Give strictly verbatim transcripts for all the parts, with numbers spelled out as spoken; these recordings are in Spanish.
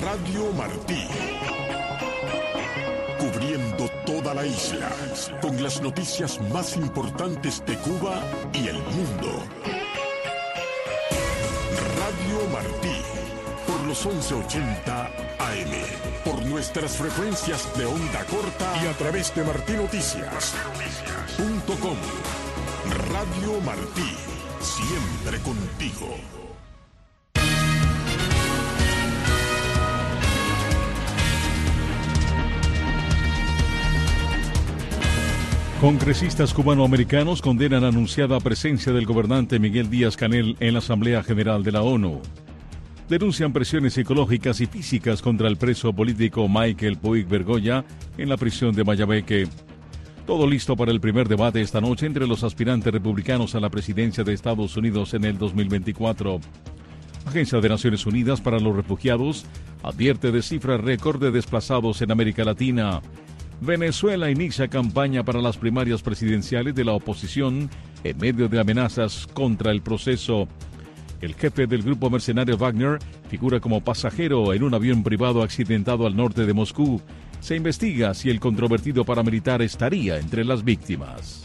Radio Martí. Cubriendo toda la isla, con las noticias más importantes de Cuba y el mundo. Radio Martí, por los once ochenta A M, por nuestras frecuencias de onda corta y a través de martinoticias punto com. Radio Martí, siempre contigo. Congresistas cubanoamericanos condenan anunciada presencia del gobernante Miguel Díaz-Canel en la Asamblea General de la ONU. Denuncian presiones psicológicas y físicas contra el preso político Michael Puig Bergoya en la prisión de Mayabeque. Todo listo para el primer debate esta noche entre los aspirantes republicanos a la presidencia de Estados Unidos en el dos mil veinticuatro. Agencia de Naciones Unidas para los Refugiados advierte de cifra récord de desplazados en América Latina. Venezuela inicia campaña para las primarias presidenciales de la oposición en medio de amenazas contra el proceso. El jefe del grupo mercenario Wagner figura como pasajero en un avión privado accidentado al norte de Moscú. Se investiga si el controvertido paramilitar estaría entre las víctimas.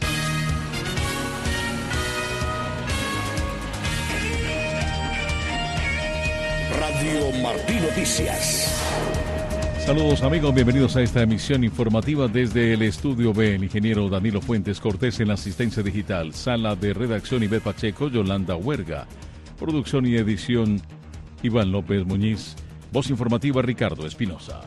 Radio Martí Noticias. Saludos amigos, bienvenidos a esta emisión informativa desde el Estudio B. El ingeniero Danilo Fuentes Cortés en la asistencia digital, sala de redacción Ivette Pacheco, Yolanda Huerga, producción y edición Iván López Muñiz, voz informativa Ricardo Espinosa.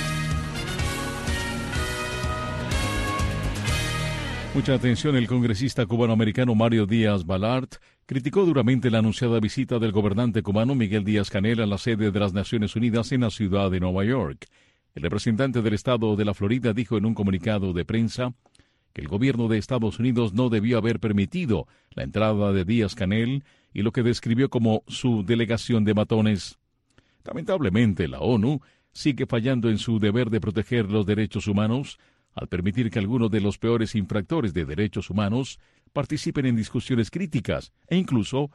Mucha atención, el congresista cubanoamericano Mario Díaz-Balart criticó duramente la anunciada visita del gobernante cubano Miguel Díaz-Canel a la sede de las Naciones Unidas en la ciudad de Nueva York. El representante del estado de la Florida dijo en un comunicado de prensa que el gobierno de Estados Unidos no debió haber permitido la entrada de Díaz-Canel y lo que describió como su delegación de matones. Lamentablemente, la ONU sigue fallando en su deber de proteger los derechos humanos al permitir que algunos de los peores infractores de derechos humanos participen en discusiones críticas e incluso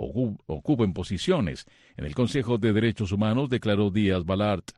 ocupen posiciones en el Consejo de Derechos Humanos, declaró Díaz-Balart.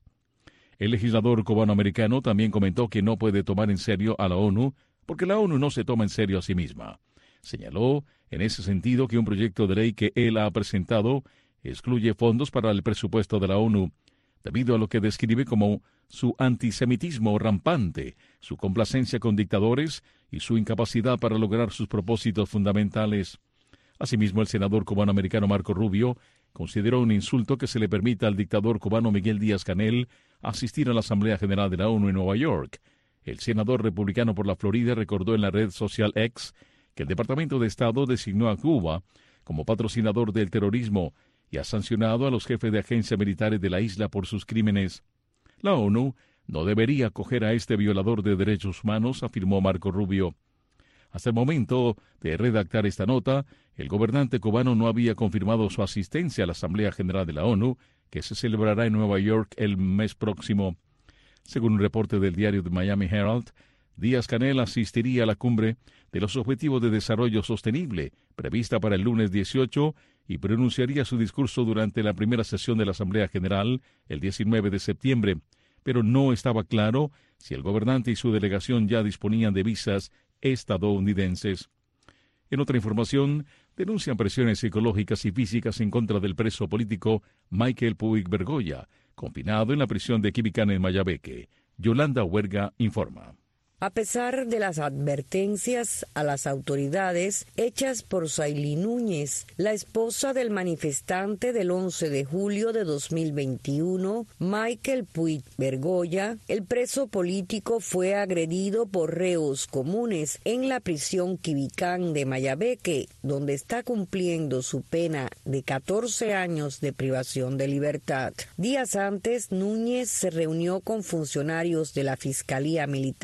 El legislador cubanoamericano también comentó que no puede tomar en serio a la ONU porque la ONU no se toma en serio a sí misma. Señaló en ese sentido que un proyecto de ley que él ha presentado excluye fondos para el presupuesto de la ONU, debido a lo que describe como su antisemitismo rampante, su complacencia con dictadores y su incapacidad para lograr sus propósitos fundamentales. Asimismo, el senador cubanoamericano Marco Rubio consideró un insulto que se le permita al dictador cubano Miguel Díaz-Canel asistir a la Asamblea General de la ONU en Nueva York. El senador republicano por la Florida recordó en la red social X que el Departamento de Estado designó a Cuba como patrocinador del terrorismo y ha sancionado a los jefes de agencias militares de la isla por sus crímenes. La ONU no debería acoger a este violador de derechos humanos, afirmó Marco Rubio. Hasta el momento de redactar esta nota, el gobernante cubano no había confirmado su asistencia a la Asamblea General de la ONU, que se celebrará en Nueva York el mes próximo. Según un reporte del diario The Miami Herald, Díaz-Canel asistiría a la cumbre de los Objetivos de Desarrollo Sostenible, prevista para el lunes dieciocho, y pronunciaría su discurso durante la primera sesión de la Asamblea General el diecinueve de septiembre, pero no estaba claro si el gobernante y su delegación ya disponían de visas estadounidenses. En otra información, denuncian presiones psicológicas y físicas en contra del preso político Michael Puig Bergoya, confinado en la prisión de Quibicán en Mayabeque. Yolanda Huerga informa. A pesar de las advertencias a las autoridades hechas por Saily Núñez, la esposa del manifestante del once de julio de dos mil veintiuno, Michael Puig Bergoya, el preso político fue agredido por reos comunes en la prisión Quibicán de Mayabeque, donde está cumpliendo su pena de catorce años de privación de libertad. Días antes, Núñez se reunió con funcionarios de la Fiscalía Militar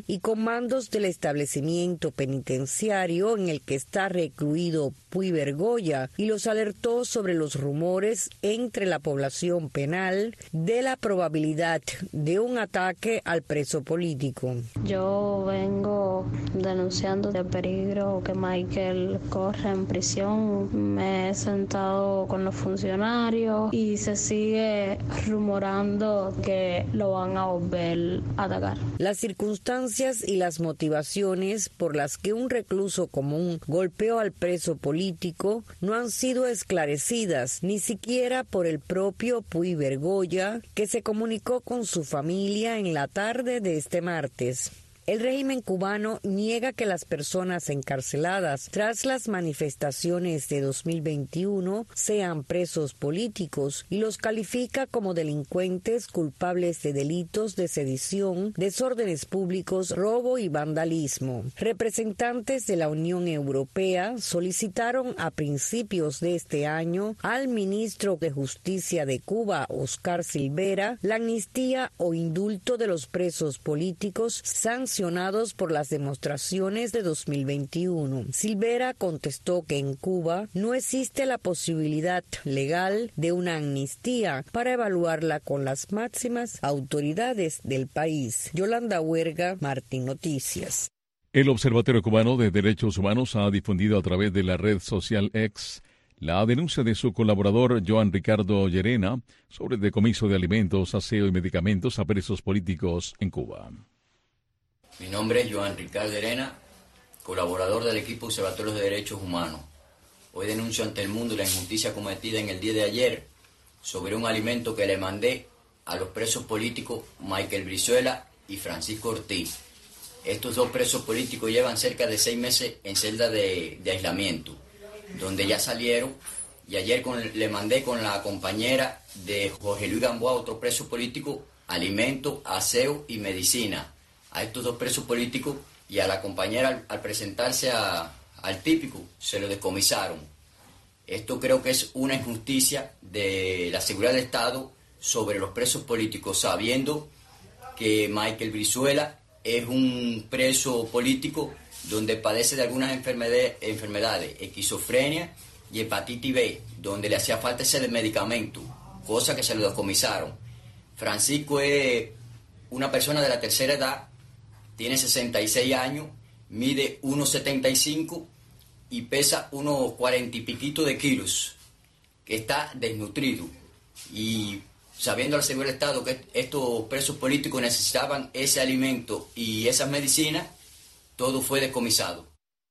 y comandos del establecimiento penitenciario en el que está recluido Puy Bergoya y los alertó sobre los rumores entre la población penal de la probabilidad de un ataque al preso político. Yo vengo denunciando el peligro que Michael corre en prisión. Me he sentado con los funcionarios y se sigue rumorando que lo van a volver a atacar. Las circunstancias y las motivaciones por las que un recluso común golpeó al preso político no han sido esclarecidas ni siquiera por el propio Puy Bergoya, que se comunicó con su familia en la tarde de este martes. El régimen cubano niega que las personas encarceladas tras las manifestaciones de dos mil veintiuno sean presos políticos y los califica como delincuentes culpables de delitos de sedición, desórdenes públicos, robo y vandalismo. Representantes de la Unión Europea solicitaron a principios de este año al ministro de Justicia de Cuba, Oscar Silvera, la amnistía o indulto de los presos políticos sancionados por las demostraciones de dos mil veintiuno. Silvera contestó que en Cuba no existe la posibilidad legal de una amnistía para evaluarla con las máximas autoridades del país. Yolanda Huerga, Martín Noticias. El Observatorio Cubano de Derechos Humanos ha difundido a través de la red social X la denuncia de su colaborador Joan Ricardo Llerena sobre el decomiso de alimentos, aseo y medicamentos a presos políticos en Cuba. Mi nombre es Joan Ricardo Llerena, colaborador del equipo Observatorio de Derechos Humanos. Hoy denuncio ante el mundo la injusticia cometida en el día de ayer sobre un alimento que le mandé a los presos políticos Michael Brizuela y Francisco Ortiz. Estos dos presos políticos llevan cerca de seis meses en celda de, de aislamiento, donde ya salieron, y ayer con, le mandé con la compañera de Jorge Luis Gamboa, otro preso político, alimento, aseo y medicina a estos dos presos políticos, y a la compañera al, al presentarse a, al típico se lo descomisaron. Esto creo que es una injusticia de la seguridad del Estado sobre los presos políticos, sabiendo que Michael Brizuela es un preso político donde padece de algunas enfermedades, enfermedades, esquizofrenia y hepatitis B, donde le hacía falta ese medicamento, cosa que se lo descomisaron. Francisco es una persona de la tercera edad, tiene sesenta y seis años, mide uno setenta y cinco y pesa unos cuarenta y piquito de kilos, que está desnutrido. Y sabiendo la seguridad del Estado que estos presos políticos necesitaban ese alimento y esas medicinas, todo fue descomisado.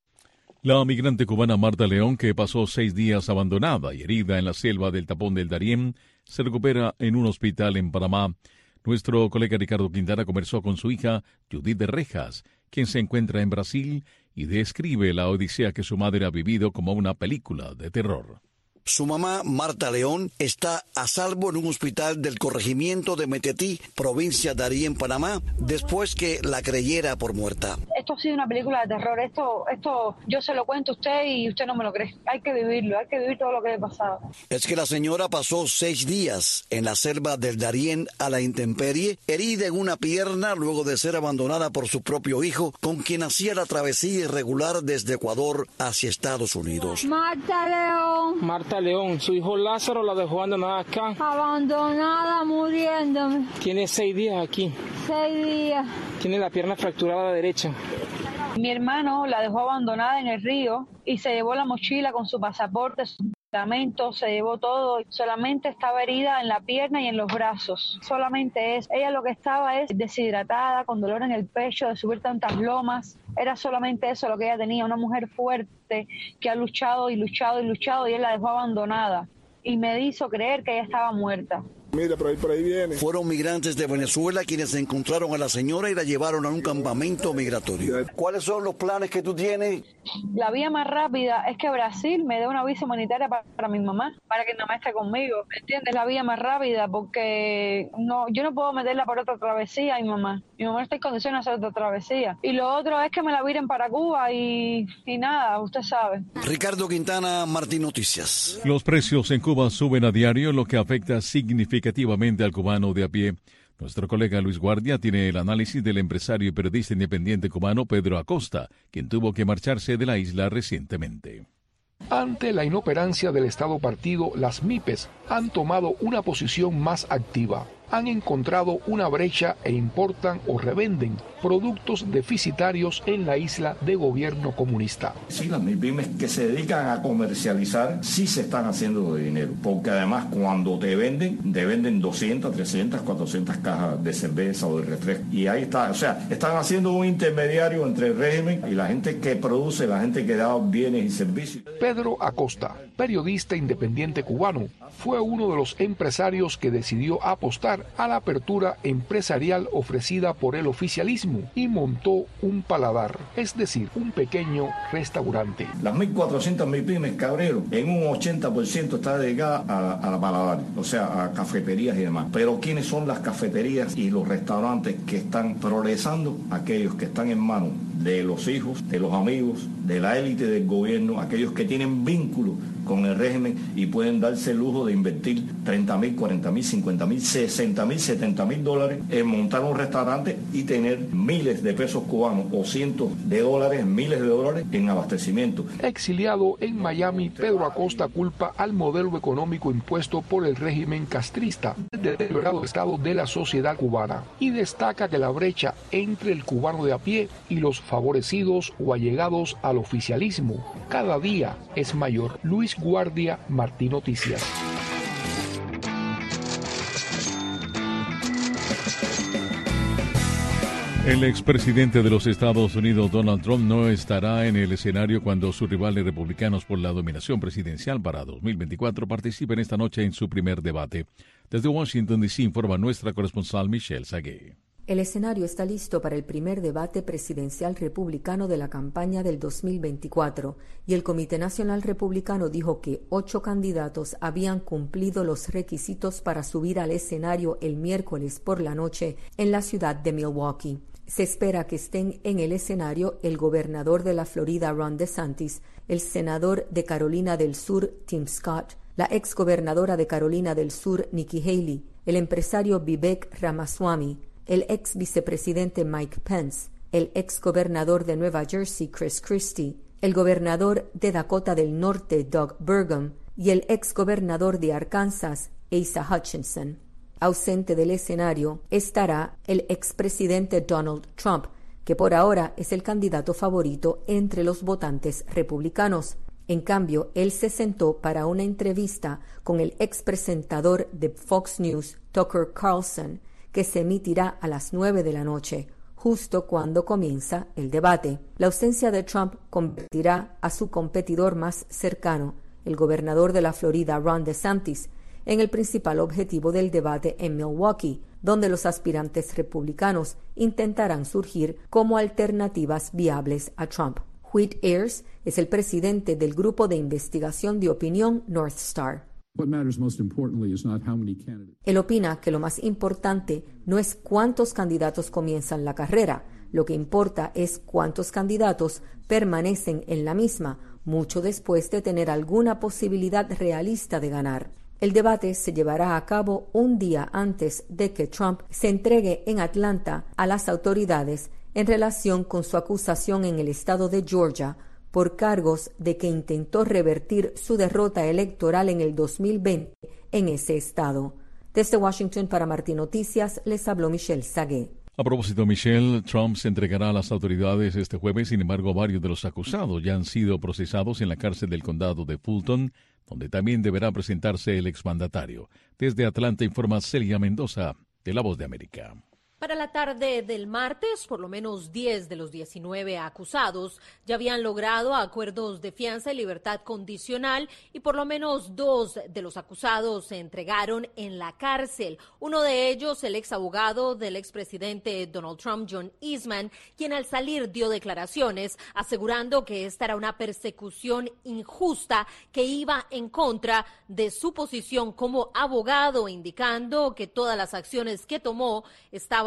La migrante cubana Marta León, que pasó seis días abandonada y herida en la selva del Tapón del Darién, se recupera en un hospital en Panamá. Nuestro colega Ricardo Quintana conversó con su hija Judith de Rejas, quien se encuentra en Brasil y describe la odisea que su madre ha vivido como una película de terror. Su mamá, Marta León, está a salvo en un hospital del corregimiento de Metetí, provincia de Darién, Panamá, después que la creyera por muerta. Esto ha sido una película de terror. Esto, esto yo se lo cuento a usted y usted no me lo cree. Hay que vivirlo, hay que vivir todo lo que le ha pasado. Es que la señora pasó seis días en la selva del Darién a la intemperie, herida en una pierna luego de ser abandonada por su propio hijo, con quien hacía la travesía irregular desde Ecuador hacia Estados Unidos. Marta León. Marta León, su hijo Lázaro la dejó abandonada acá. Abandonada, muriéndome. Tiene seis días aquí. Seis días. Tiene la pierna fracturada a la derecha. Mi hermano la dejó abandonada en el río y se llevó la mochila con su pasaporte, su documento, se llevó todo. Solamente estaba herida en la pierna y en los brazos. Solamente eso. Ella lo que estaba es deshidratada, con dolor en el pecho de subir tantas lomas. Era solamente eso lo que ella tenía, una mujer fuerte que ha luchado y luchado y luchado, y él la dejó abandonada. Y me hizo creer que ella estaba muerta. Mira, por ahí, por ahí viene. Fueron migrantes de Venezuela quienes encontraron a la señora y la llevaron a un campamento migratorio. ¿Cuáles son los planes que tú tienes? La vía más rápida es que Brasil me dé una visa humanitaria para, para mi mamá, para que mi mamá esté conmigo. ¿Entiendes? La vía más rápida, porque no, yo no puedo meterla por otra travesía a mi mamá. Mi mamá no está en condiciones de hacer otra travesía. Y lo otro es que me la viren para Cuba y, y nada, usted sabe. Ricardo Quintana, Martín Noticias. Los precios en Cuba suben a diario, lo que afecta significativamente al cubano de a pie. Nuestro colega Luis Guardia tiene el análisis del empresario y periodista independiente cubano Pedro Acosta, quien tuvo que marcharse de la isla recientemente. Ante la inoperancia del Estado partido, las M I P E S han tomado una posición más activa. Han encontrado una brecha e importan o revenden productos deficitarios en la isla de gobierno comunista. Sí, las MIPYMES que se dedican a comercializar sí se están haciendo de dinero, porque además cuando te venden, te venden doscientas, trescientas, cuatrocientas cajas de cerveza o de refresco. Y ahí está, o sea, están haciendo un intermediario entre el régimen y la gente que produce, la gente que da bienes y servicios. Pedro Acosta, periodista independiente cubano, fue uno de los empresarios que decidió apostar a la apertura empresarial ofrecida por el oficialismo y montó un paladar, es decir, un pequeño restaurante. Las mil cuatrocientas MIPYMES, Cabrero, en un ochenta por ciento está dedicada a, a la paladar, o sea, a cafeterías y demás. Pero ¿quiénes son las cafeterías y los restaurantes que están progresando? Aquellos que están en manos de los hijos, de los amigos, de la élite del gobierno, aquellos que tienen vínculos con el régimen y pueden darse el lujo de invertir treinta mil, cuarenta mil, cincuenta mil, sesenta mil, setenta mil dólares en montar un restaurante y tener miles de pesos cubanos o cientos de dólares, miles de dólares en abastecimiento. Exiliado en Miami, Pedro Acosta culpa al modelo económico impuesto por el régimen castrista del deteriorado estado de la sociedad cubana y destaca que la brecha entre el cubano de a pie y los favorecidos o allegados al oficialismo cada día es mayor. Luis Guardia, Martín Noticias. El expresidente de los Estados Unidos, Donald Trump, no estará en el escenario cuando sus rivales republicanos por la dominación presidencial para dos mil veinticuatro participen esta noche en su primer debate. Desde Washington, D C, informa nuestra corresponsal Michelle Sagué. El escenario está listo para el primer debate presidencial republicano de la campaña del dos mil veinticuatro y el Comité Nacional Republicano dijo que ocho candidatos habían cumplido los requisitos para subir al escenario el miércoles por la noche en la ciudad de Milwaukee. Se espera que estén en el escenario el gobernador de la Florida, Ron DeSantis, el senador de Carolina del Sur, Tim Scott, la exgobernadora de Carolina del Sur, Nikki Haley, el empresario Vivek Ramaswamy, el ex vicepresidente Mike Pence, el ex gobernador de Nueva Jersey Chris Christie, el gobernador de Dakota del Norte Doug Burgum y el ex gobernador de Arkansas Asa Hutchinson. Ausente del escenario estará el expresidente Donald Trump, que por ahora es el candidato favorito entre los votantes republicanos. En cambio, él se sentó para una entrevista con el expresentador de Fox News, Tucker Carlson, que se emitirá a las nueve de la noche, justo cuando comienza el debate. La ausencia de Trump convertirá a su competidor más cercano, el gobernador de la Florida, Ron DeSantis, en el principal objetivo del debate en Milwaukee, donde los aspirantes republicanos intentarán surgir como alternativas viables a Trump. Whit Ayers es el presidente del grupo de investigación de opinión North Star. Él opina que lo más importante no es cuántos candidatos comienzan la carrera, lo que importa es cuántos candidatos permanecen en la misma, mucho después de tener alguna posibilidad realista de ganar. El debate se llevará a cabo un día antes de que Trump se entregue en Atlanta a las autoridades en relación con su acusación en el estado de Georgia por cargos de que intentó revertir su derrota electoral en el dos mil veinte en ese estado. Desde Washington para Martín Noticias, les habló Michelle Sagué. A propósito, Michelle, Trump se entregará a las autoridades este jueves. Sin embargo, varios de los acusados ya han sido procesados en la cárcel del condado de Fulton, donde también deberá presentarse el exmandatario. Desde Atlanta informa Celia Mendoza, de La Voz de América. Para la tarde del martes, por lo menos diez de los diecinueve acusados ya habían logrado acuerdos de fianza y libertad condicional y por lo menos dos de los acusados se entregaron en la cárcel. Uno de ellos, el ex abogado del expresidente Donald Trump, John Eastman, quien al salir dio declaraciones asegurando que esta era una persecución injusta que iba en contra de su posición como abogado, indicando que todas las acciones que tomó estaban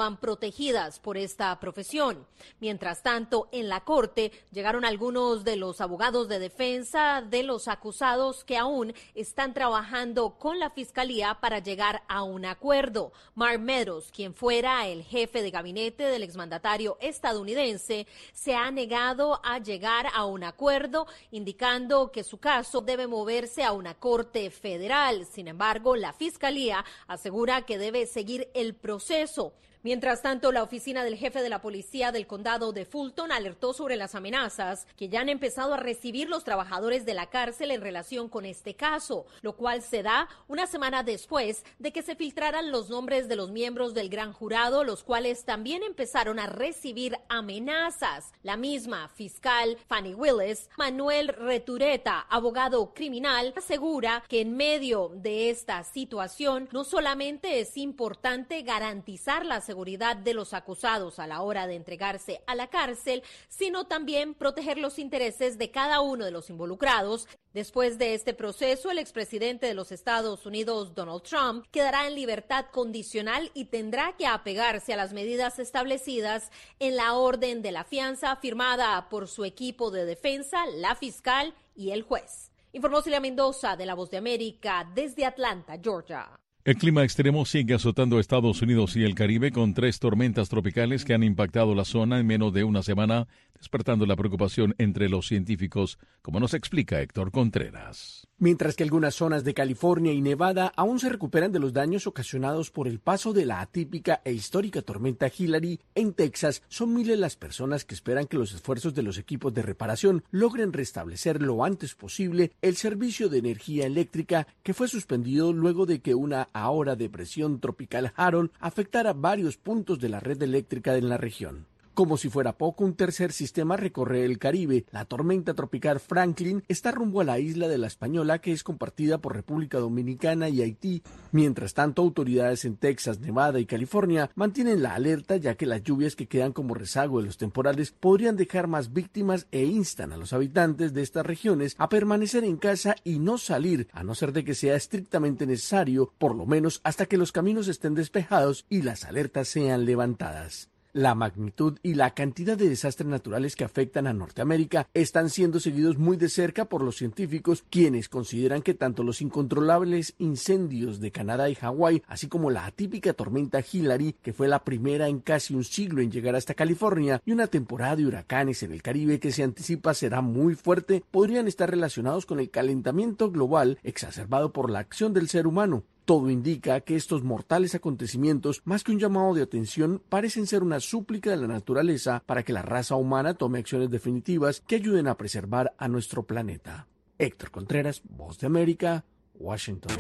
estaban protegidas por esta profesión. Mientras tanto, en la corte llegaron algunos de los abogados de defensa de los acusados que aún están trabajando con la fiscalía para llegar a un acuerdo. Mark Meadows, quien fuera el jefe de gabinete del exmandatario estadounidense, se ha negado a llegar a un acuerdo, indicando que su caso debe moverse a una corte federal. Sin embargo, la fiscalía asegura que debe seguir el proceso. Mientras tanto, la oficina del jefe de la policía del condado de Fulton alertó sobre las amenazas que ya han empezado a recibir los trabajadores de la cárcel en relación con este caso, lo cual se da una semana después de que se filtraran los nombres de los miembros del gran jurado, los cuales también empezaron a recibir amenazas. La misma fiscal Fannie Willis, Manuel Retureta, abogado criminal, asegura que en medio de esta situación no solamente es importante garantizar la seguridad seguridad de los acusados a la hora de entregarse a la cárcel, sino también proteger los intereses de cada uno de los involucrados. Después de este proceso, el expresidente de los Estados Unidos, Donald Trump, quedará en libertad condicional y tendrá que apegarse a las medidas establecidas en la orden de la fianza firmada por su equipo de defensa, la fiscal y el juez. Informó Celia Mendoza de La Voz de América desde Atlanta, Georgia. El clima extremo sigue azotando a Estados Unidos y el Caribe con tres tormentas tropicales que han impactado la zona en menos de una semana, despertando la preocupación entre los científicos, como nos explica Héctor Contreras. Mientras que algunas zonas de California y Nevada aún se recuperan de los daños ocasionados por el paso de la atípica e histórica tormenta Hillary, en Texas son miles las personas que esperan que los esfuerzos de los equipos de reparación logren restablecer lo antes posible el servicio de energía eléctrica que fue suspendido luego de que una ahora depresión tropical Harold afectara varios puntos de la red eléctrica en la región. Como si fuera poco, un tercer sistema recorre el Caribe. La tormenta tropical Franklin está rumbo a la isla de La Española, que es compartida por República Dominicana y Haití. Mientras tanto, autoridades en Texas, Nevada y California mantienen la alerta, ya que las lluvias que quedan como rezago de los temporales podrían dejar más víctimas e instan a los habitantes de estas regiones a permanecer en casa y no salir, a no ser de que sea estrictamente necesario, por lo menos hasta que los caminos estén despejados y las alertas sean levantadas. La magnitud y la cantidad de desastres naturales que afectan a Norteamérica están siendo seguidos muy de cerca por los científicos, quienes consideran que tanto los incontrolables incendios de Canadá y Hawái, así como la atípica tormenta Hillary, que fue la primera en casi un siglo en llegar hasta California, y una temporada de huracanes en el Caribe que se anticipa será muy fuerte, podrían estar relacionados con el calentamiento global exacerbado por la acción del ser humano. Todo indica que estos mortales acontecimientos, más que un llamado de atención, parecen ser una súplica de la naturaleza para que la raza humana tome acciones definitivas que ayuden a preservar a nuestro planeta. Héctor Contreras, Voz de América, Washington.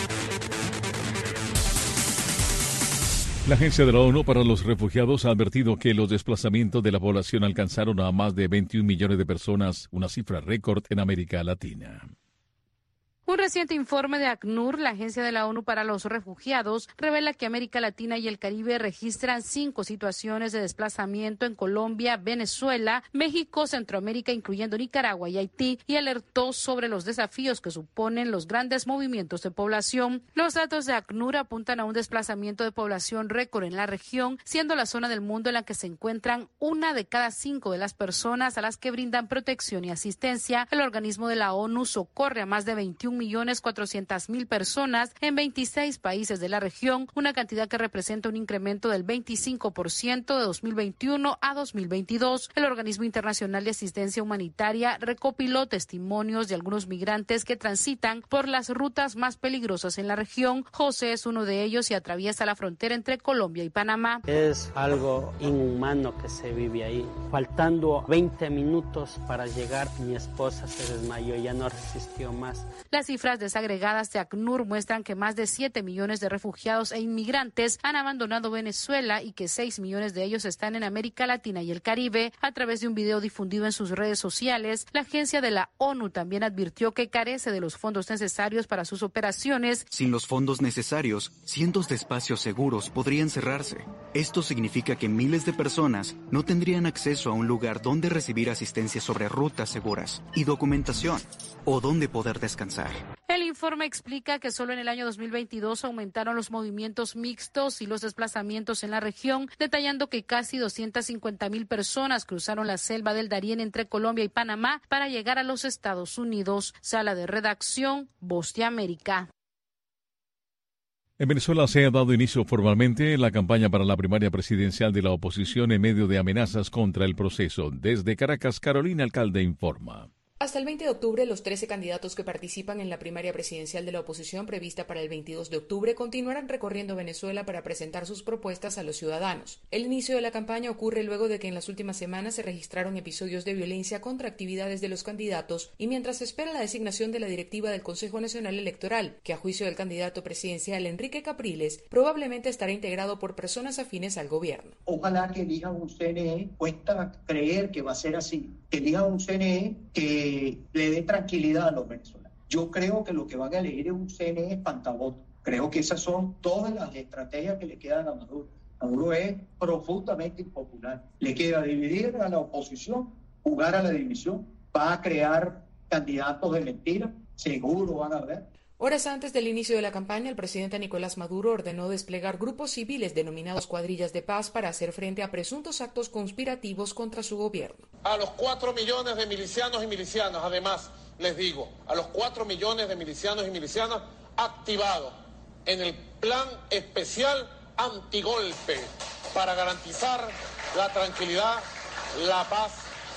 La Agencia de la ONU para los Refugiados ha advertido que los desplazamientos de la población alcanzaron a más de veintiún millones de personas, una cifra récord en América Latina. Un reciente informe de ACNUR, la Agencia de la ONU para los Refugiados, revela que América Latina y el Caribe registran cinco situaciones de desplazamiento en Colombia, Venezuela, México, Centroamérica, incluyendo Nicaragua y Haití, y alertó sobre los desafíos que suponen los grandes movimientos de población. Los datos de ACNUR apuntan a un desplazamiento de población récord en la región, siendo la zona del mundo en la que se encuentran una de cada cinco de las personas a las que brindan protección y asistencia. El organismo de la ONU socorre a más de veintiún millones cuatrocientas mil personas en veintiséis países de la región, una cantidad que representa un incremento del veinticinco por ciento de dos mil veintiuno a dos mil veintidós. El Organismo Internacional de Asistencia Humanitaria recopiló testimonios de algunos migrantes que transitan por las rutas más peligrosas en la región. José es uno de ellos y atraviesa la frontera entre Colombia y Panamá. Es algo inhumano que se vive ahí. Faltando veinte minutos para llegar, mi esposa se desmayó, ya no resistió más. Las cifras desagregadas de ACNUR muestran que más de siete millones de refugiados e inmigrantes han abandonado Venezuela y que seis millones de ellos están en América Latina y el Caribe. A través de un video difundido en sus redes sociales, la agencia de la ONU también advirtió que carece de los fondos necesarios para sus operaciones. Sin los fondos necesarios, cientos de espacios seguros podrían cerrarse. Esto significa que miles de personas no tendrían acceso a un lugar donde recibir asistencia sobre rutas seguras y documentación, o donde poder descansar. militar. El informe explica que solo en el año dos mil veintidós aumentaron los movimientos mixtos y los desplazamientos en la región, detallando que casi doscientas cincuenta mil personas cruzaron la selva del Darién entre Colombia y Panamá para llegar a los Estados Unidos. Sala de redacción, Voz de América. En Venezuela se ha dado inicio formalmente la campaña para la primaria presidencial de la oposición en medio de amenazas contra el proceso. Desde Caracas, Carolina Alcalde informa. Hasta el veinte de octubre, los trece candidatos que participan en la primaria presidencial de la oposición prevista para el veintidós de octubre continuarán recorriendo Venezuela para presentar sus propuestas a los ciudadanos. El inicio de la campaña ocurre luego de que en las últimas semanas se registraron episodios de violencia contra actividades de los candidatos y mientras se espera la designación de la directiva del Consejo Nacional Electoral, que a juicio del candidato presidencial Enrique Capriles probablemente estará integrado por personas afines al gobierno. Ojalá que elijan un C N E, cuesta creer que va a ser así, que elijan un C N E que le dé tranquilidad a los venezolanos. Yo creo que lo que van a elegir es un C N E espantaboto. Creo que esas son todas las estrategias que le quedan a Maduro. Maduro es profundamente impopular. Le queda dividir a la oposición, jugar a la división, va a crear candidatos de mentira, seguro van a ver. Horas antes del inicio de la campaña, el presidente Nicolás Maduro ordenó desplegar grupos civiles denominados cuadrillas de paz para hacer frente a presuntos actos conspirativos contra su gobierno. A los cuatro millones de milicianos y milicianas, además, les digo, a los cuatro millones de milicianos y milicianas activados en el plan especial antigolpe para garantizar la tranquilidad, la paz,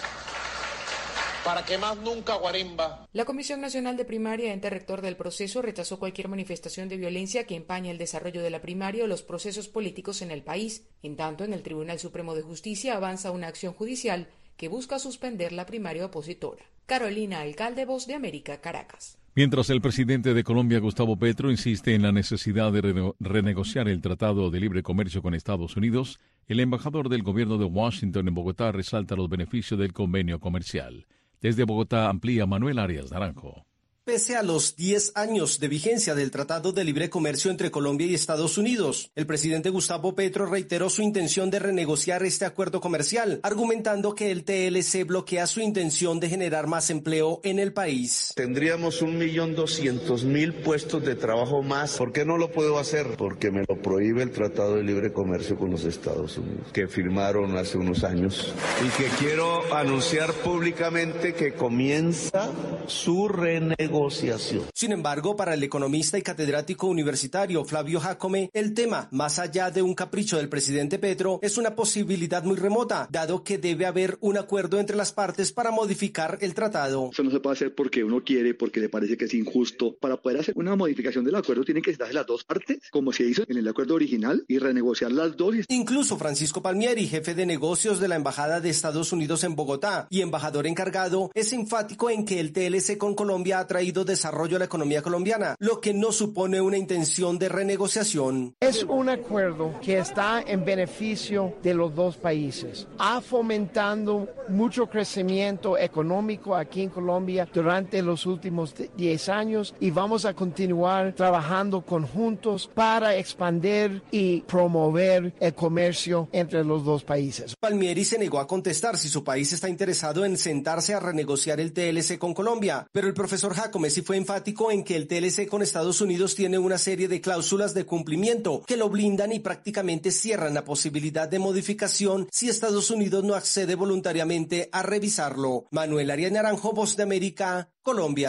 para que más nunca guarimba. La Comisión Nacional de Primaria, ente rector del proceso, rechazó cualquier manifestación de violencia que empañe el desarrollo de la primaria o los procesos políticos en el país. En tanto, en el Tribunal Supremo de Justicia avanza una acción judicial que busca suspender la primaria opositora. Carolina Alcalde, Voz de América, Caracas. Mientras el presidente de Colombia, Gustavo Petro, insiste en la necesidad de rene- renegociar el Tratado de Libre Comercio con Estados Unidos, el embajador del gobierno de Washington en Bogotá resalta los beneficios del convenio comercial. Desde Bogotá amplía Manuel Arias Naranjo. Pese a los diez años de vigencia del Tratado de Libre Comercio entre Colombia y Estados Unidos, el presidente Gustavo Petro reiteró su intención de renegociar este acuerdo comercial, argumentando que el T L C bloquea su intención de generar más empleo en el país. Tendríamos un millón doscientos mil puestos de trabajo más. ¿Por qué no lo puedo hacer? Porque me lo prohíbe el Tratado de Libre Comercio con los Estados Unidos, que firmaron hace unos años, y que quiero anunciar públicamente que comienza su renegociación. Sin embargo, para el economista y catedrático universitario Flavio Jácome, el tema, más allá de un capricho del presidente Petro, es una posibilidad muy remota, dado que debe haber un acuerdo entre las partes para modificar el tratado. Eso no se puede hacer porque uno quiere, porque le parece que es injusto. Para poder hacer una modificación del acuerdo tienen que estar las dos partes, como se hizo en el acuerdo original, y renegociar las dos. Incluso Francisco Palmieri, jefe de negocios de la Embajada de Estados Unidos en Bogotá y embajador encargado, es enfático en que el T L C con Colombia ha traído desarrollo a la economía colombiana, lo que no supone una intención de renegociación. Es un acuerdo que está en beneficio de los dos países. Ha fomentado mucho crecimiento económico aquí en Colombia durante los últimos diez años y vamos a continuar trabajando conjuntos para expandir y promover el comercio entre los dos países. Palmieri se negó a contestar si su país está interesado en sentarse a renegociar el T L C con Colombia, pero el profesor Jácome sí fue enfático en que el T L C con Estados Unidos tiene una serie de cláusulas de cumplimiento que lo blindan y prácticamente cierran la posibilidad de modificación si Estados Unidos no accede voluntariamente a revisarlo. Manuel Arias Naranjo, Voz de América, Colombia.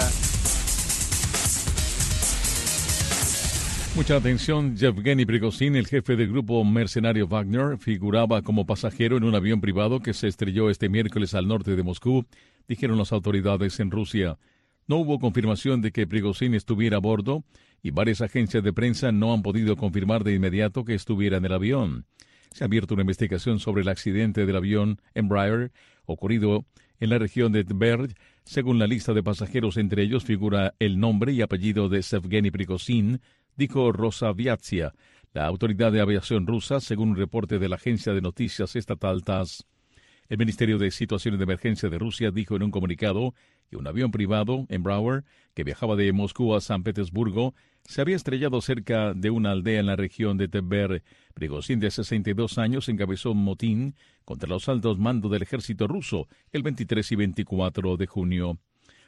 Mucha atención, Yevgeny Prigozhin, el jefe del grupo mercenario Wagner, figuraba como pasajero en un avión privado que se estrelló este miércoles al norte de Moscú, dijeron las autoridades en Rusia. No hubo confirmación de que Prigozhin estuviera a bordo y varias agencias de prensa no han podido confirmar de inmediato que estuviera en el avión. Se ha abierto una investigación sobre el accidente del avión Embraer ocurrido en la región de Tver. Según la lista de pasajeros, entre ellos figura el nombre y apellido de Yevgeny Prigozhin, dijo Rosaviatsia, la autoridad de aviación rusa, según un reporte de la agencia de noticias estatal TASS. El Ministerio de Situaciones de Emergencia de Rusia dijo en un comunicado que un avión privado, Embraer, que viajaba de Moscú a San Petersburgo, se había estrellado cerca de una aldea en la región de Tver. Prigozhin, de sesenta y dos años, encabezó un motín contra los altos mandos del ejército ruso el veintitrés y veinticuatro de junio.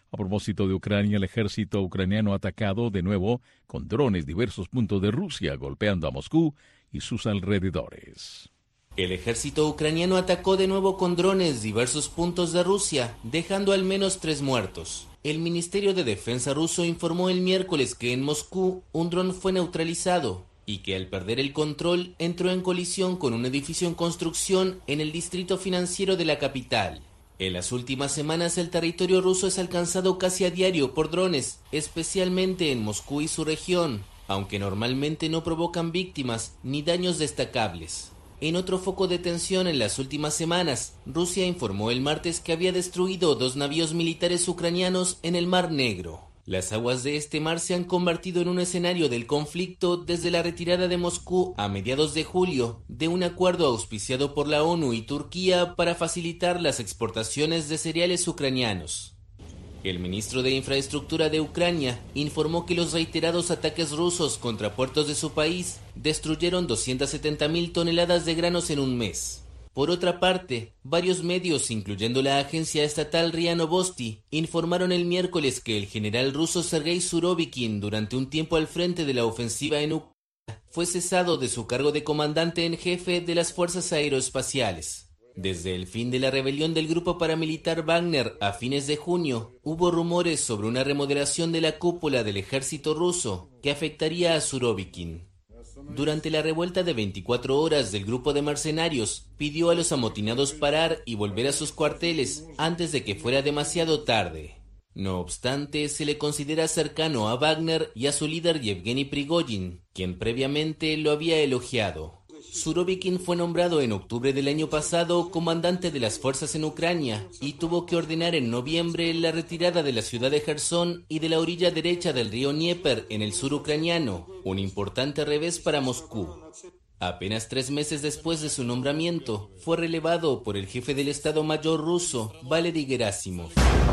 A propósito de Ucrania, el ejército ucraniano ha atacado de nuevo con drones diversos puntos de Rusia, golpeando a Moscú y sus alrededores. El ejército ucraniano atacó de nuevo con drones diversos puntos de Rusia, dejando al menos tres muertos. El Ministerio de Defensa ruso informó el miércoles que en Moscú un dron fue neutralizado y que al perder el control entró en colisión con un edificio en construcción en el distrito financiero de la capital. En las últimas semanas el territorio ruso es alcanzado casi a diario por drones, especialmente en Moscú y su región, aunque normalmente no provocan víctimas ni daños destacables. En otro foco de tensión en las últimas semanas, Rusia informó el martes que había destruido dos navíos militares ucranianos en el Mar Negro. Las aguas de este mar se han convertido en un escenario del conflicto desde la retirada de Moscú a mediados de julio de un acuerdo auspiciado por la ONU y Turquía para facilitar las exportaciones de cereales ucranianos. El ministro de Infraestructura de Ucrania informó que los reiterados ataques rusos contra puertos de su país destruyeron doscientas setenta mil toneladas de granos en un mes. Por otra parte, varios medios, incluyendo la agencia estatal R I A Novosti, informaron el miércoles que el general ruso Sergei Surovikin, durante un tiempo al frente de la ofensiva en Ucrania, fue cesado de su cargo de comandante en jefe de las fuerzas aeroespaciales. Desde el fin de la rebelión del grupo paramilitar Wagner a fines de junio, hubo rumores sobre una remodelación de la cúpula del ejército ruso que afectaría a Surovikin. Durante la revuelta de veinticuatro horas del grupo de mercenarios, pidió a los amotinados parar y volver a sus cuarteles antes de que fuera demasiado tarde. No obstante, se le considera cercano a Wagner y a su líder Yevgeny Prigozhin, quien previamente lo había elogiado. Surovikin fue nombrado en octubre del año pasado comandante de las fuerzas en Ucrania y tuvo que ordenar en noviembre la retirada de la ciudad de Jersón y de la orilla derecha del río Dnieper en el sur ucraniano, un importante revés para Moscú. Apenas tres meses después de su nombramiento, fue relevado por el jefe del Estado Mayor ruso, Valery Gerasimov.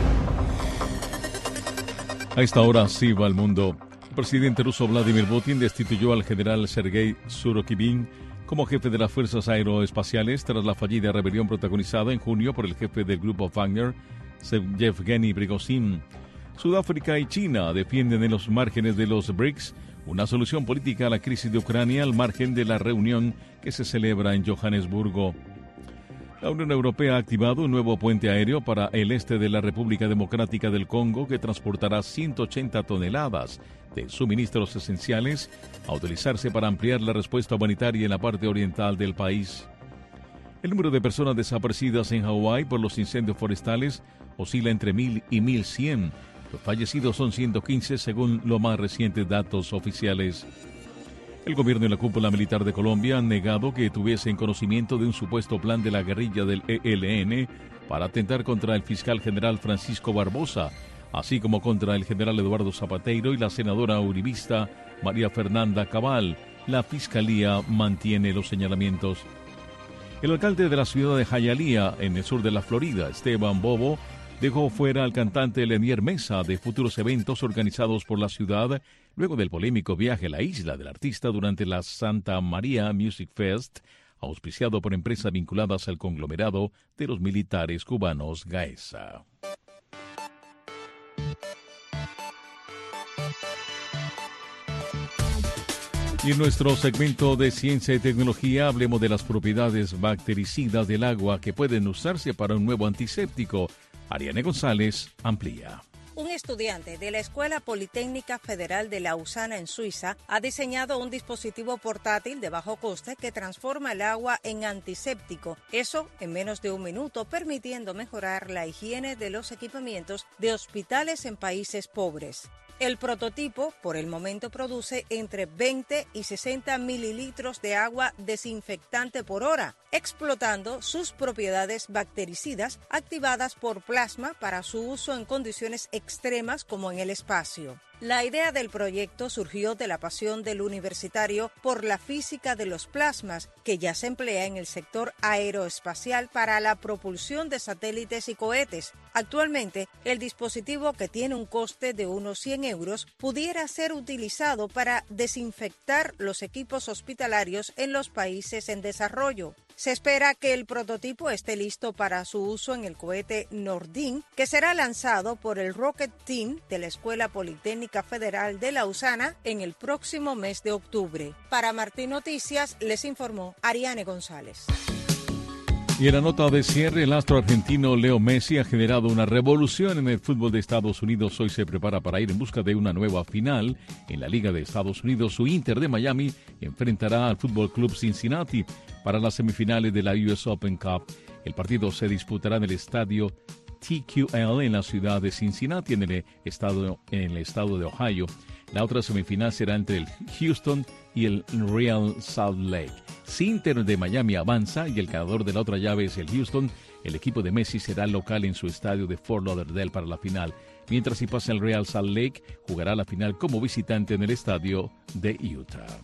A esta hora sí va al mundo. El presidente ruso Vladimir Putin destituyó al general Sergei Surovikin como jefe de las fuerzas aeroespaciales tras la fallida rebelión protagonizada en junio por el jefe del grupo Wagner, Yevgeny Prigozhin. Sudáfrica y China defienden en los márgenes de los BRICS una solución política a la crisis de Ucrania al margen de la reunión que se celebra en Johannesburgo. La Unión Europea ha activado un nuevo puente aéreo para el este de la República Democrática del Congo que transportará ciento ochenta toneladas de suministros esenciales a utilizarse para ampliar la respuesta humanitaria en la parte oriental del país. El número de personas desaparecidas en Hawái por los incendios forestales oscila entre mil y mil cien. Los fallecidos son ciento quince según los más recientes datos oficiales. El gobierno y la cúpula militar de Colombia han negado que tuviesen conocimiento de un supuesto plan de la guerrilla del E L N para atentar contra el fiscal general Francisco Barbosa, así como contra el general Eduardo Zapateiro y la senadora uribista María Fernanda Cabal. La fiscalía mantiene los señalamientos. El alcalde de la ciudad de Hialeah, en el sur de la Florida, Esteban Bobo, dejó fuera al cantante Lenier Mesa de futuros eventos organizados por la ciudad luego del polémico viaje a la isla del artista durante la Santa María Music Fest, auspiciado por empresas vinculadas al conglomerado de los militares cubanos Gaesa. Y en nuestro segmento de ciencia y tecnología hablemos de las propiedades bactericidas del agua que pueden usarse para un nuevo antiséptico. Ariane González amplía. Un estudiante de la Escuela Politécnica Federal de Lausana en Suiza ha diseñado un dispositivo portátil de bajo coste que transforma el agua en antiséptico, eso en menos de un minuto, permitiendo mejorar la higiene de los equipamientos de hospitales en países pobres. El prototipo, por el momento, produce entre veinte y sesenta mililitros de agua desinfectante por hora, explotando sus propiedades bactericidas activadas por plasma para su uso en condiciones extremas como en el espacio. La idea del proyecto surgió de la pasión del universitario por la física de los plasmas, que ya se emplea en el sector aeroespacial para la propulsión de satélites y cohetes. Actualmente, el dispositivo, que tiene un coste de unos cien euros, pudiera ser utilizado para desinfectar los equipos hospitalarios en los países en desarrollo. Se espera que el prototipo esté listo para su uso en el cohete Nordin, que será lanzado por el Rocket Team de la Escuela Politécnica Federal de Lausana en el próximo mes de octubre. Para Martín Noticias, les informó Ariane González. Y en la nota de cierre, el astro argentino Leo Messi ha generado una revolución en el fútbol de Estados Unidos. Hoy se prepara para ir en busca de una nueva final. En la Liga de Estados Unidos, su Inter de Miami enfrentará al Fútbol Club Cincinnati para las semifinales de la U S Open Cup. El partido se disputará en el estadio T Q L en la ciudad de Cincinnati, en el estado, en el estado de Ohio. La otra semifinal será entre el Houston y el Real Salt Lake. Si Inter de Miami avanza y el ganador de la otra llave es el Houston, el equipo de Messi será local en su estadio de Fort Lauderdale para la final. Mientras si pasa el Real Salt Lake, jugará la final como visitante en el estadio de Utah.